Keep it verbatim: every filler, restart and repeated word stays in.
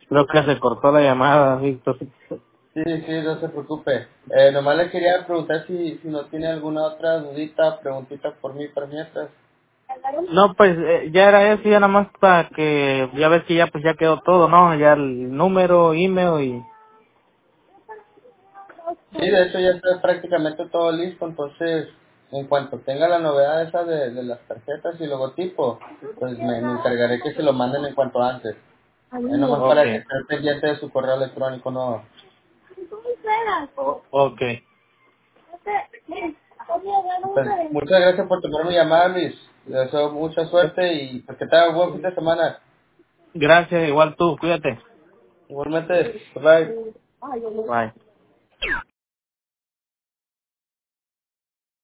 Creo que se cortó la llamada, Víctor. Sí, sí, no se preocupe. Eh, nomás le quería preguntar si, si no tiene alguna otra dudita, preguntita por mí, para mientras. No, pues eh, ya era eso, ya nada más para que, ya ves que ya pues ya quedó todo, ¿no? Ya el número, email y... Sí, de hecho ya está prácticamente todo listo, entonces en cuanto tenga la novedad esa de, de las tarjetas y logotipo, pues me, me encargaré que se lo manden en cuanto antes. Es nomás Ok, para que esté pendiente de su correo electrónico, no. o- ok. Pues, muchas gracias por tomar mi llamada, Luis. Le deseo mucha suerte y pues, que tenga un buen fin de semana. Gracias, igual tú, cuídate. Igualmente, bye. Bye.